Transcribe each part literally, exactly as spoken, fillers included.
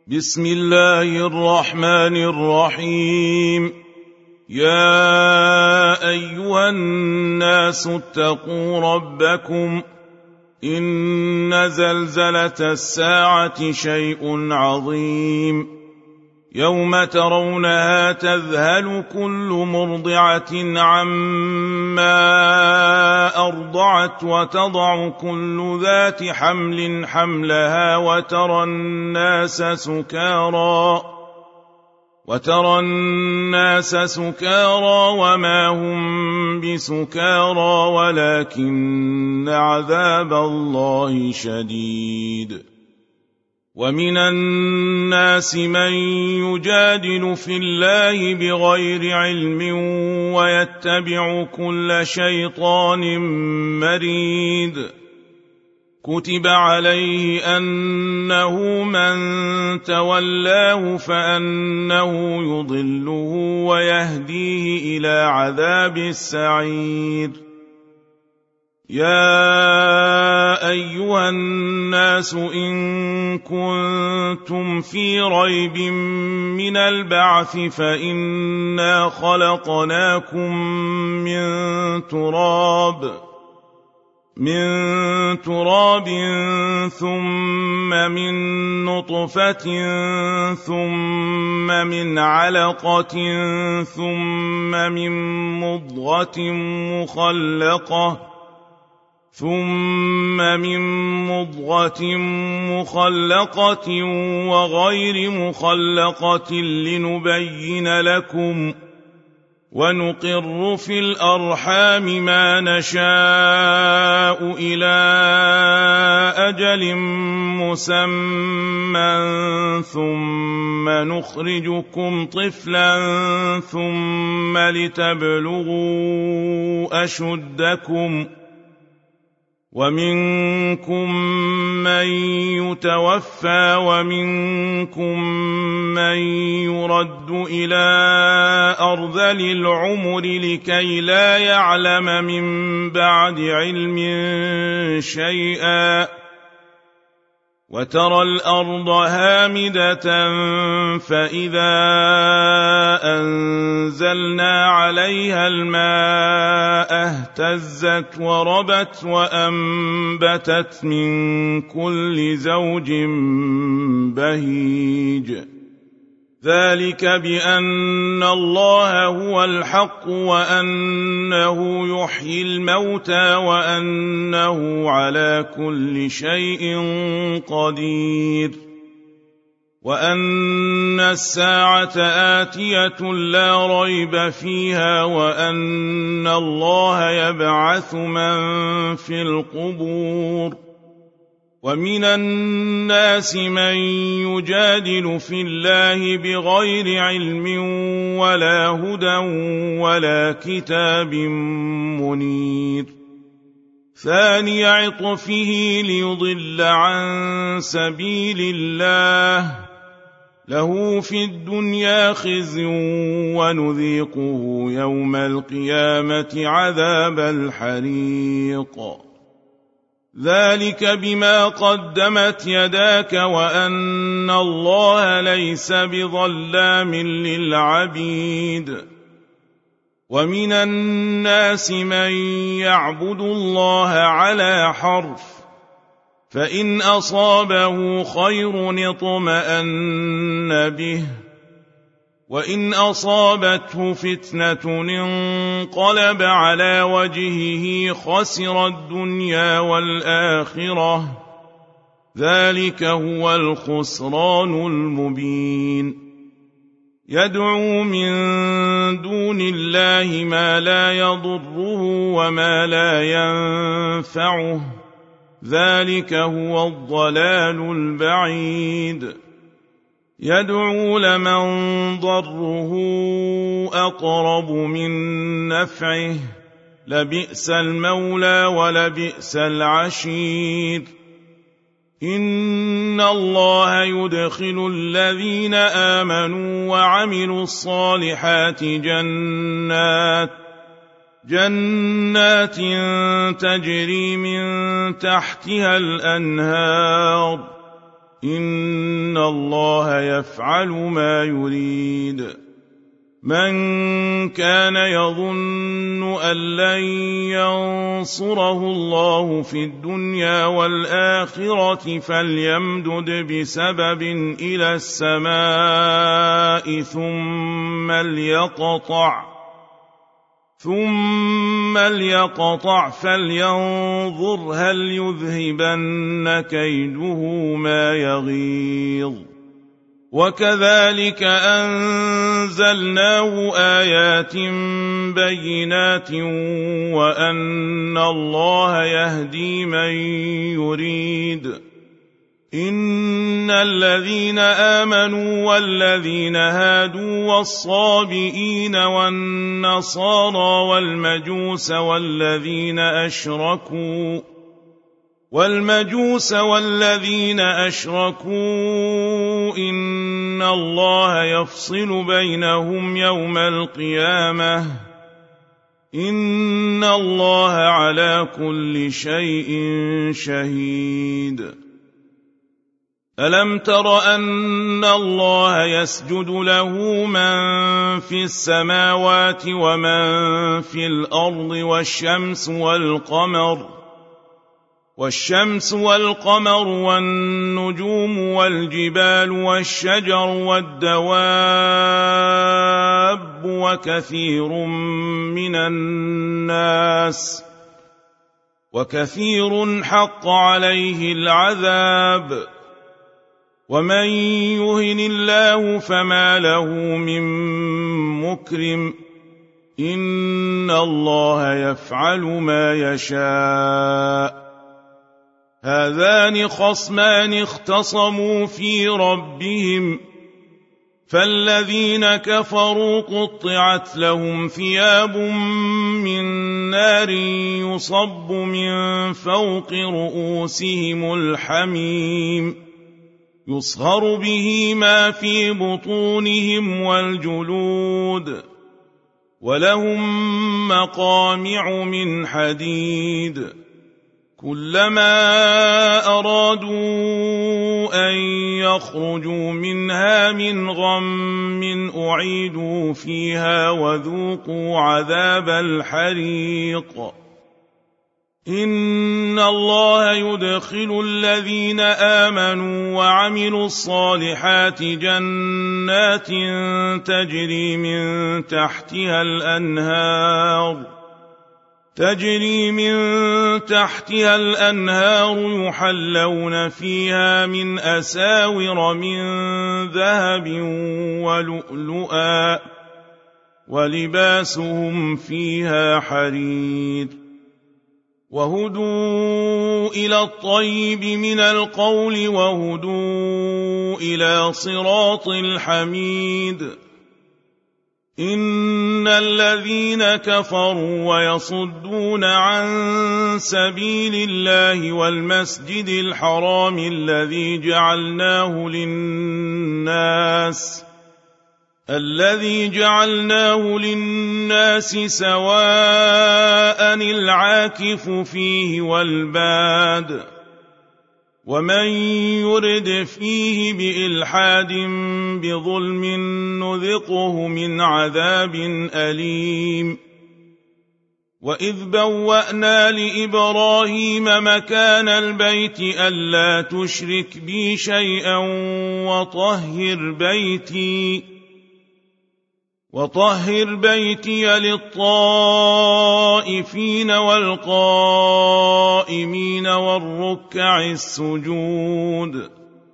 بسم الله الرحمن الرحيم. يا أيها الناس اتقوا ربكم إن زلزلة الساعة شيء عظيم يوم ترونها تذهل كل مرضعة عما أرضعت وتضع كل ذات حمل حملها وترى الناس سكارى وترى الناس سكارى وما هم بسكارى ولكن عذاب الله شديد. ومن الناس من يجادل في الله بغير علم ويتبع كل شيطان مريد. كتب عليه أنه من تولاه فأنه يضله ويهديه إلى عذاب السعير. يا أيها الناس إن كنتم في ريب من البعث فإنا خلقناكم من تراب من تراب ثم من نطفة ثم من علقة ثم من مضغة مخلقة ثم من مضغة مخلقة وغير مخلقة لنبين لكم ونقر في الأرحام ما نشاء إلى أجل مسمى ثم نخرجكم طفلا ثم لتبلغوا أشدكم ومنكم من يتوفى ومنكم من يرد إلى أرذل العمر لكي لا يعلم من بعد علم شيئا. وترى الأرض هامدة فإذا أنزلنا عليها الماء اهتزت وربت وأنبتت من كل زوج بهيج. ذلك بأن الله هو الحق وأنه يحيي الموتى وأنه على كل شيء قدير وأن الساعة آتية لا ريب فيها وأن الله يبعث من في القبور. ومن الناس من يجادل في الله بغير علم ولا هدى ولا كتاب منير. ثاني عطفه ليضل عن سبيل الله له في الدنيا خزي ونذيقه يوم القيامة عذاب الحريق. ذلك بما قدمت يداك وأن الله ليس بظلام للعبيد. ومن الناس من يعبد الله على حرف فإن أصابه خير اطمأن به وإن أصابته فتنة انقلب على وجهه خسر الدنيا والآخرة. ذلك هو الخسران المبين. يدعو من دون الله ما لا يضره وما لا ينفعه. ذلك هو الضلال البعيد. يدعو لمن ضره أقرب من نفعه لبئس المولى ولبئس العشير. إن الله يدخل الذين آمنوا وعملوا الصالحات جنات جنات تجري من تحتها الأنهار إن الله يفعل ما يريد من كان يظن أن لن ينصره الله في الدنيا والآخرة فليمدد بسبب إلى السماء ثم ليقطع ثم ليقطع فلينظر هل يذهبن كيده ما يغيظ وكذلك أنزلناه آيات بينات وأن الله يهدي من يريد إن الذين آمنوا والذين هادوا والصابئين والنصارى والمجوس والذين أشركوا والمجوس والذين أشركوا إن الله يفصل بينهم يوم القيامة إن الله على كل شيء شهيد ألم تر أن الله يسجد له من في السماوات ومن في الأرض والشمس والقمر والشمس والقمر والنجوم والجبال والشجر والدواب وكثير من الناس وكثير حق عليه العذاب ومن يهن الله فما له من مكرم إن الله يفعل ما يشاء هذان خصمان اختصموا في ربهم فالذين كفروا قطعت لهم ثياب من نار يصب من فوق رؤوسهم الحميم يصهر به ما في بطونهم والجلود ولهم مقامع من حديد كلما أرادوا أن يخرجوا منها من غم أعيدوا فيها وذوقوا عذاب الحريق إن الله يدخل الذين آمنوا وعملوا الصالحات جنات تجري من تحتها الأنهار تجري من تحتها الأنهار يحلون فيها من أساور من ذهب ولؤلؤا ولباسهم فيها حرير وهدوا إلى الطيب من القول وهدوا إلى صراط الحميد إن الذين كفروا ويصدون عن سبيل الله والمسجد الحرام الذي جعلناه للناس الذي جعلناه للناس سواء العاكف فيه والباد ومن يرد فيه بإلحاد بظلم نذقه من عذاب أليم وإذ بوأنا لإبراهيم مكان البيت ألا تشرك بي شيئا وطهر بيتي وطهر بيتي للطائفين والقائمين والركع السجود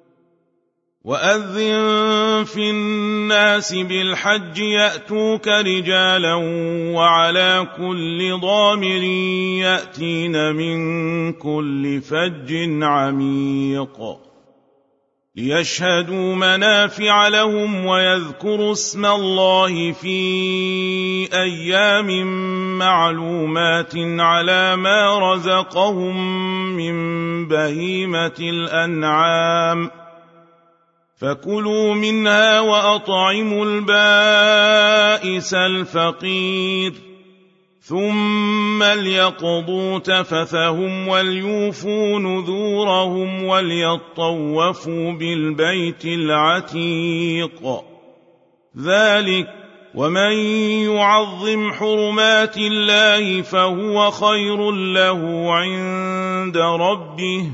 وأذن في الناس بالحج يأتوك رجالا وعلى كل ضامر يأتين من كل فج عميق ليشهدوا منافع لهم ويذكروا اسم الله في أيام معلومات على ما رزقهم من بهيمة الأنعام فكلوا منها وأطعموا البائس الفقير ثم ليقضوا تفثهم وليوفوا نذورهم وليطوفوا بالبيت العتيق. ذلك ومن يعظم حرمات الله فهو خير له عند ربه.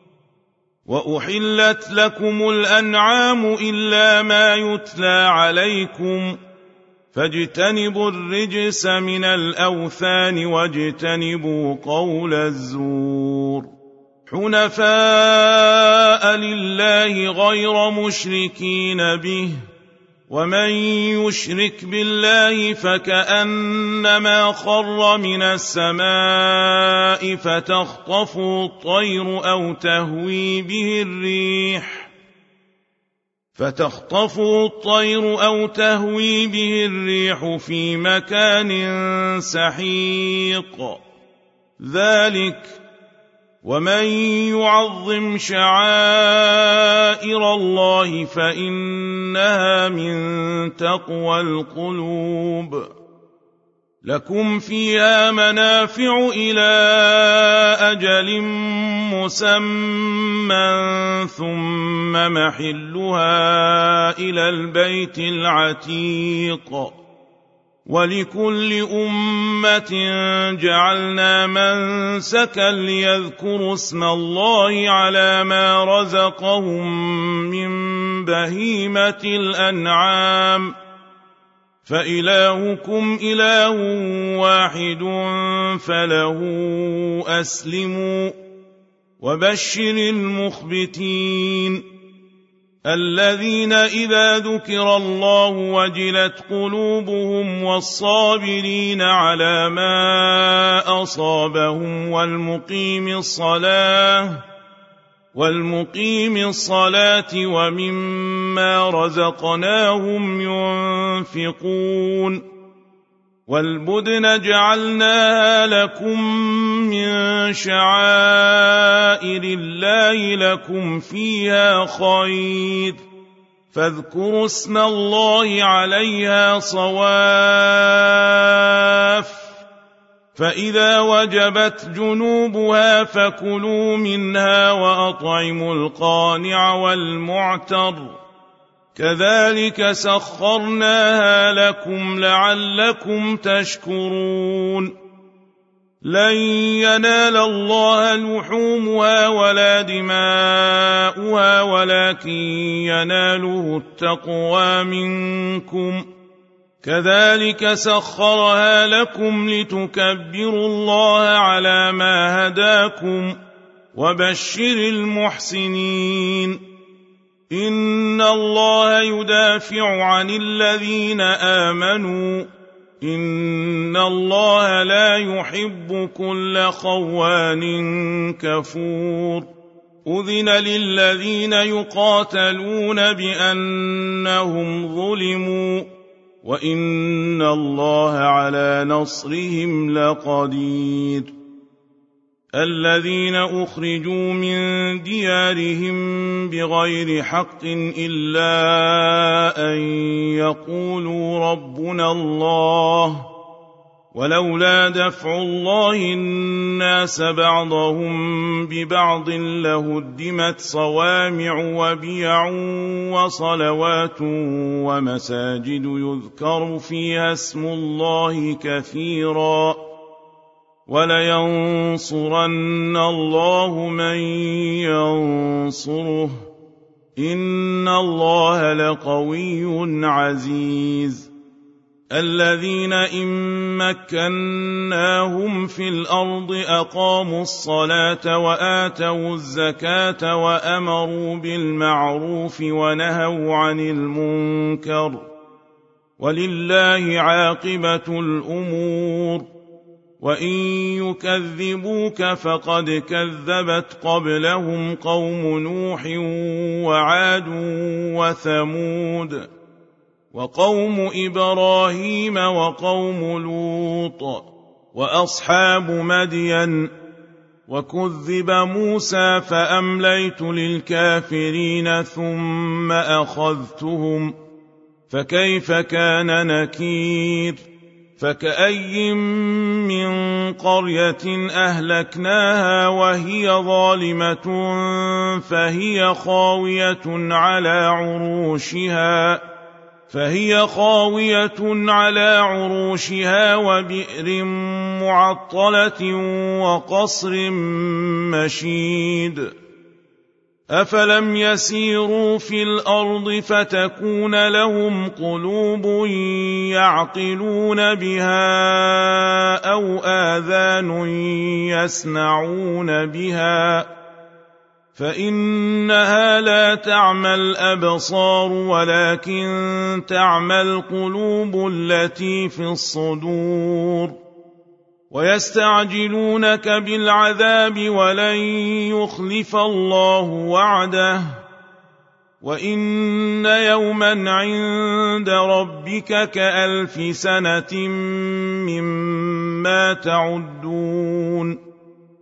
وأحلت لكم الأنعام إلا ما يتلى عليكم فاجتنبوا الرجس من الأوثان واجتنبوا قول الزور حنفاء لله غير مشركين به. ومن يشرك بالله فكأنما خر من السماء فتخطفه الطير أو تهوي به الريح فتخطفه الطير أو تهوي به الريح في مكان سحيق. ذلك ومن يعظم شعائر الله فإنها من تقوى القلوب. لكم فيها منافع إلى أجل مسمى ثم محلها إلى البيت العتيق. ولكل أمة جعلنا منسكا ليذكروا اسم الله على ما رزقهم من بهيمة الأنعام فإلهكم إله واحد فله أسلموا. وبشر المخبتين الذين إذا ذكر الله وجلت قلوبهم والصابرين على ما أصابهم والمقيم الصلاة والمقيم الصلاة ومما رزقناهم ينفقون. والبدن جعلناها لكم من شعائر الله لكم فيها خير فاذكروا اسم الله عليها صواف. فإذا وجبت جنوبها فكلوا منها وأطعموا القانع والمعتر كذلك سخرناها لكم لعلكم تشكرون. لن ينال الله لحومها ولا دماؤها ولكن يناله التقوى منكم كذلك سخرها لكم لتكبروا الله على ما هداكم. وبشر المحسنين إن الله يدافع عن الذين آمنوا إن الله لا يحب كل خوان كفور. أذن للذين يقاتلون بأنهم ظلموا وإن الله على نصرهم لقدير. الذين أخرجوا من ديارهم بغير حق إلا أن يقولوا ربنا الله ولولا دفع الله الناس بعضهم ببعض لهدمت صوامع وبيع وصلوات ومساجد يذكر فيها اسم الله كثيرا ولينصرن الله من ينصره إن الله لقوي عزيز. الذين إن مكناهم في الأرض أقاموا الصلاة وآتوا الزكاة وأمروا بالمعروف ونهوا عن المنكر ولله عاقبة الأمور. وإن يكذبوك فقد كذبت قبلهم قوم نوح وعاد وثمود وقوم إبراهيم وقوم لوط وأصحاب مدين. وكذب موسى فأمليت للكافرين ثم أخذتهم فكيف كان نكير. فكأي من قرية أهلكناها وهي ظالمة فهي خاوية على عروشها فهي خاوية على عروشها وبئر معطلة وقصر مشيد أفلم يسيروا في الأرض فتكون لهم قلوب يعقلون بها أو آذان يسمعون بها فإنها لا تعمى الأبصار ولكن تعمى القلوب التي في الصدور ويستعجلونك بالعذاب ولن يخلف الله وعده وإن يوما عند ربك كألف سنة مما تعدون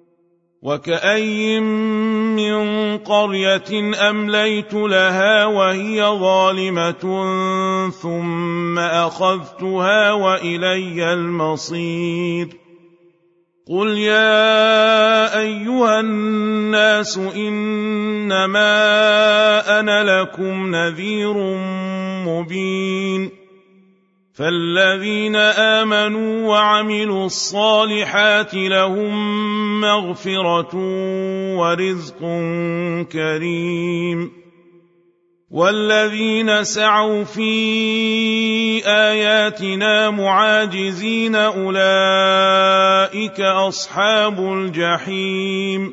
وكأي من قرية أمليت لها وهي ظالمة ثم أخذتها وإلي المصير قل يا أيها الناس إنما أنا لكم نذير مبين فالذين آمنوا وعملوا الصالحات لهم مغفرة ورزق كريم والذين سعوا في آياتنا معاجزين أولئك أصحاب الجحيم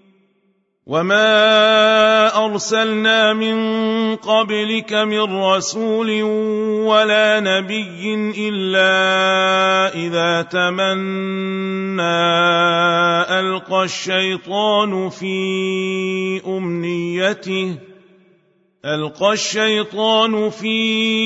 وما أرسلنا من قبلك من رسول ولا نبي إلا إذا تمنى ألقى الشيطان في أمنيته ألقى الشيطان في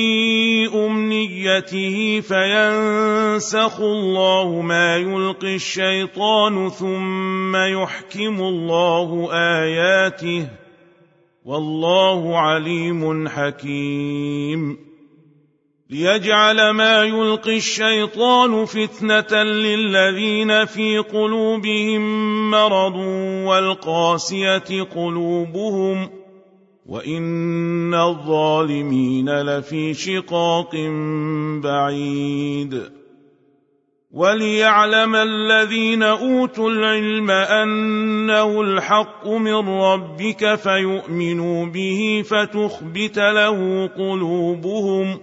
أمنيته فينسخ الله ما يلقي الشيطان ثم يحكم الله آياته والله عليم حكيم ليجعل ما يلقي الشيطان فتنة للذين في قلوبهم مرض والقاسية قلوبهم وإن الظالمين لفي شقاق بعيد وليعلم الذين أوتوا العلم أنه الحق من ربك فيؤمنوا به فتخبت له قلوبهم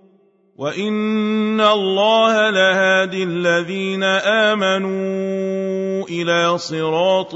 وإن الله لهادي الذين آمنوا إلى صراط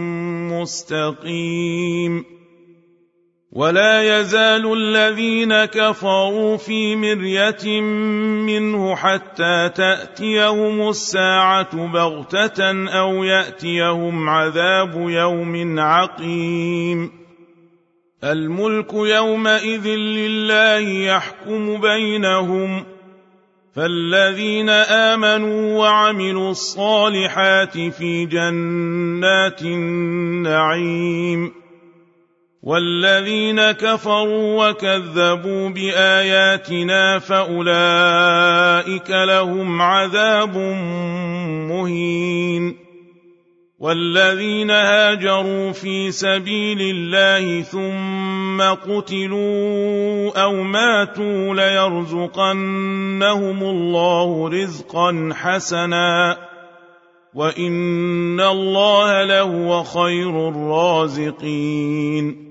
مستقيم ولا يزال الذين كفروا في مرية منه حتى تأتيهم الساعة بغتة أو يأتيهم عذاب يوم عقيم الملك يومئذ لله يحكم بينهم فالذين آمنوا وعملوا الصالحات في جنات النعيم والذين كفروا وكذبوا بآياتنا فأولئك لهم عذاب مهين والذين هاجروا في سبيل الله ثم قتلوا أو ماتوا ليرزقنهم الله رزقا حسنا وإن الله لهو خير الرازقين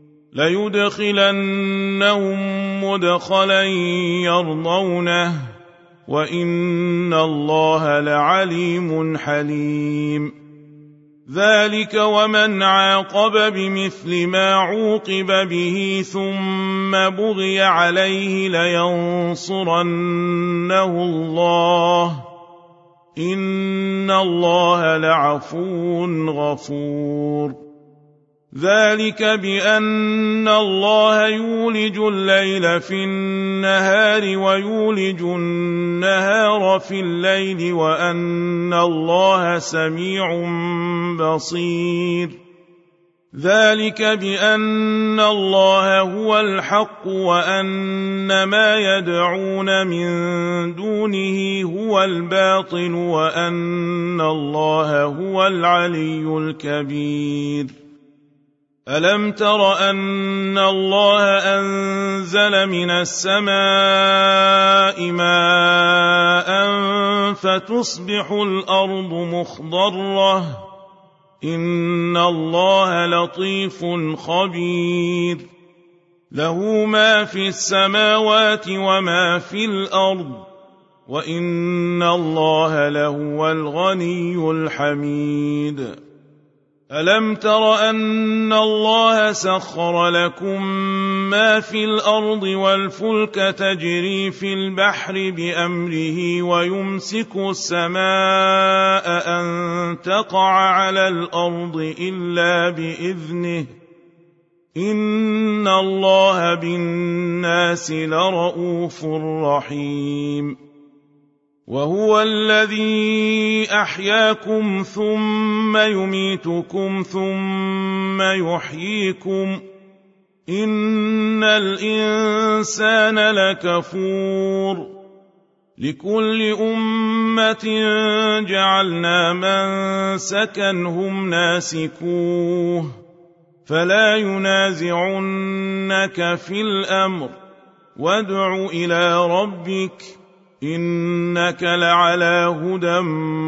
ليدخلنهم مدخلا يرضونه وإن الله لعليم حليم ذلك ومن عاقب بمثل ما عوقب به ثم بغي عليه لينصرنه الله إن الله لعفو غفور ذلك بأن الله يولج الليل في النهار ويولج النهار في الليل وأن الله سميع بصير ذلك بأن الله هو الحق وأن ما يدعون من دونه هو الباطل وأن الله هو العلي الكبير ألم تر أن الله أنزل من السماء ماء فتصبح الأرض مخضرة إن الله لطيف خبير له ما في السماوات وما في الأرض وإن الله لهو الغني الحميد ألم تر أن الله سخر لكم ما في الأرض والفلك تجري في البحر بأمره ويمسك السماء أن تقع على الأرض إلا بإذنه إن الله بالناس لرءوف رحيم وهو الذي أحياكم ثم يميتكم ثم يحييكم إن الإنسان لكفور لكل أمة جعلنا منسكا هم ناسكوه فلا ينازعنك في الأمر وادع إلى ربك إنك لعلى هدى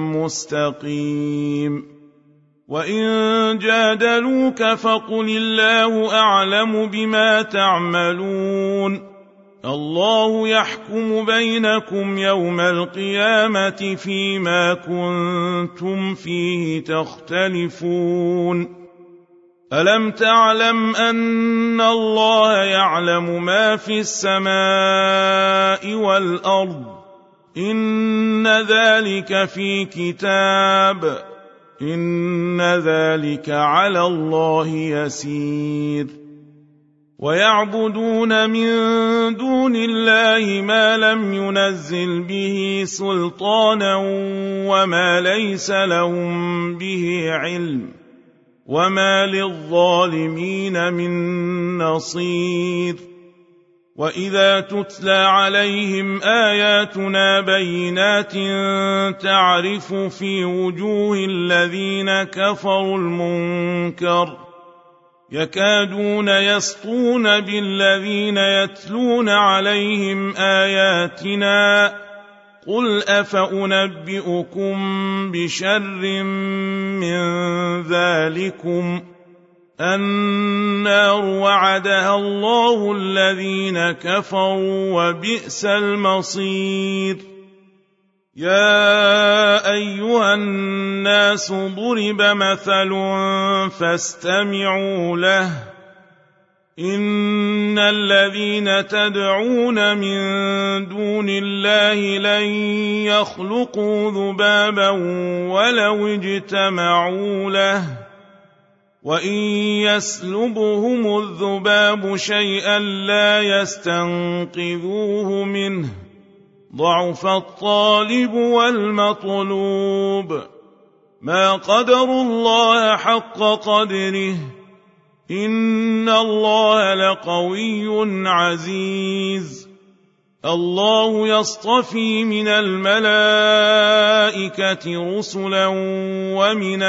مستقيم وإن جادلوك فقل الله أعلم بما تعملون الله يحكم بينكم يوم القيامة فيما كنتم فيه تختلفون ألم تعلم أن الله يعلم ما في السماء والأرض إن ذلك في كتاب إن ذلك على الله يسير ويعبدون من دون الله ما لم ينزل به سلطانا وما ليس لهم به علم وما للظالمين من نصير وإذا تتلى عليهم آياتنا بينات تعرف في وجوه الذين كفروا المنكر يكادون يسطون بالذين يتلون عليهم آياتنا قل أفأنبئكم بشر من ذلكم النار وعدها الله الذين كفروا وبئس المصير يا أيها الناس ضرب مثل فاستمعوا له إن الذين تدعون من دون الله لن يخلقوا ذبابا ولو اجتمعوا له وإن يسلبهم الذباب شيئا لا يستنقذوه منه ضعف الطالب والمطلوب ما قدروا الله حق قدره إن الله لقوي عزيز الله يصطفي من الملائكة رسلا ومن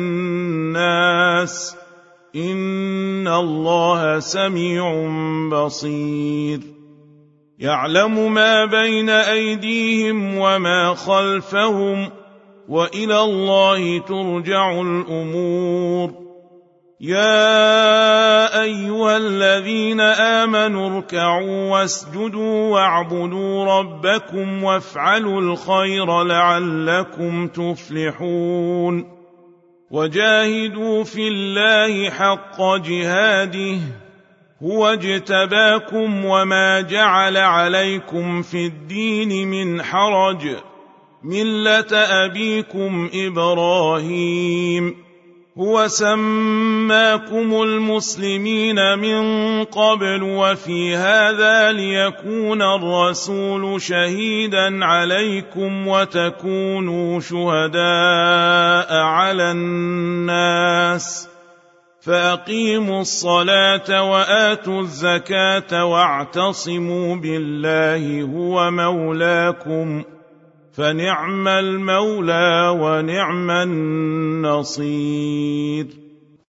الناس إن الله سميع بصير يعلم ما بين أيديهم وما خلفهم وإلى الله ترجع الأمور يا أيها الذين آمنوا اركعوا واسجدوا واعبدوا ربكم وافعلوا الخير لعلكم تفلحون وجاهدوا في الله حق جهاده هو اجتباكم وما جعل عليكم في الدين من حرج ملة أبيكم إبراهيم هو سماكم المسلمين من قبل وفي هذا ليكون الرسول شهيدا عليكم وتكونوا شهداء على الناس فأقيموا الصلاة وآتوا الزكاة واعتصموا بالله هو مولاكم فنعم المولى ونعم النصير.